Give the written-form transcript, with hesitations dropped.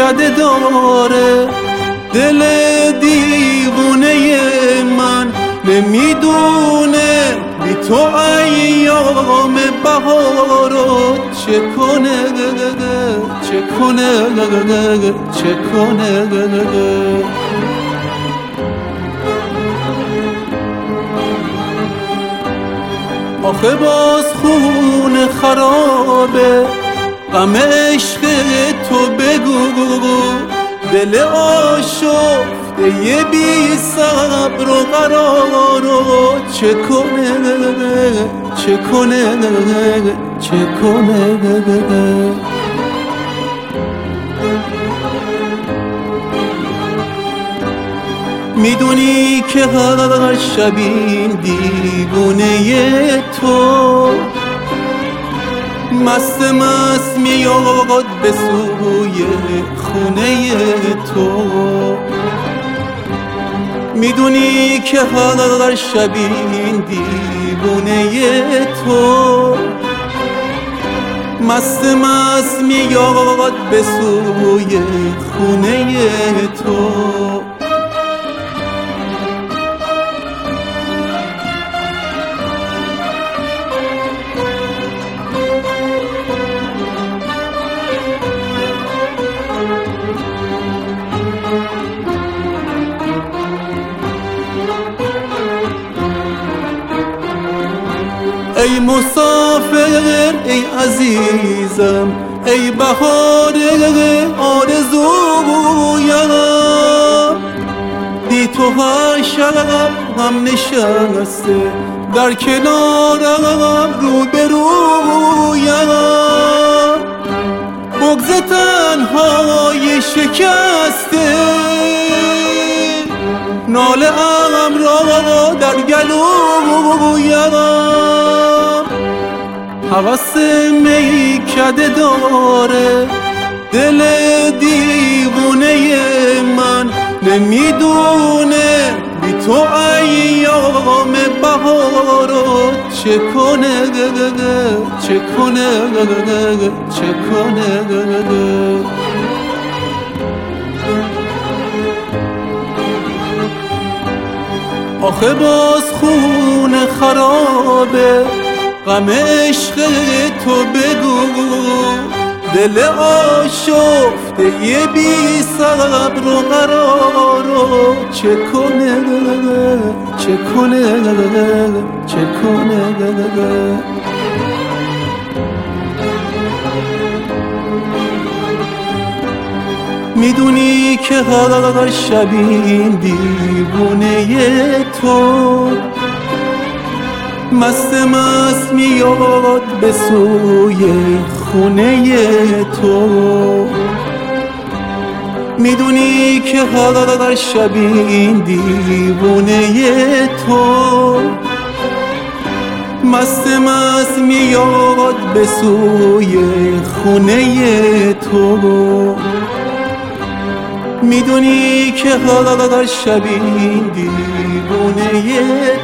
کده داره دل دیوونه من، نمیدونه بی تو ایام بهارو چه کنه چه کنه چه کنه. آخه باز خون خرابه غم عشق تو بگو، دل آشفته یه بی صبر و قرارو چه کنه چه کنه چه کنه. میدونی که هر شب این دیوونه تو مست مست میاد به سوی خونه تو. میدونی که هر شب این دیوونه تو مست مست میاد به سوی خونه تو. ای مسافر ای عزیزم، ای بهار آرزویم، بی تو هر شب هم نشسته در کنارم روبرویم. بغض تنهای شکسته ناله ام را در گلویم. هوس میکده داره دل دیوونه من، نمیدونه بی تو ایام بهارو چه کنه چه کنه چه کنه. آخه باز خون خرابه غم عشق تو بگو، دل آشفته یه بی صبر و قرارو چه کنه چه کنه چه کنه. میدونی که هر شب این دیوونه تو مست مست میاد به سوی خونه تو. میدونی که هر شب این دیوونه تو مست مست میاد به سوی خونه تو. میدونی که هر شب این دیوونه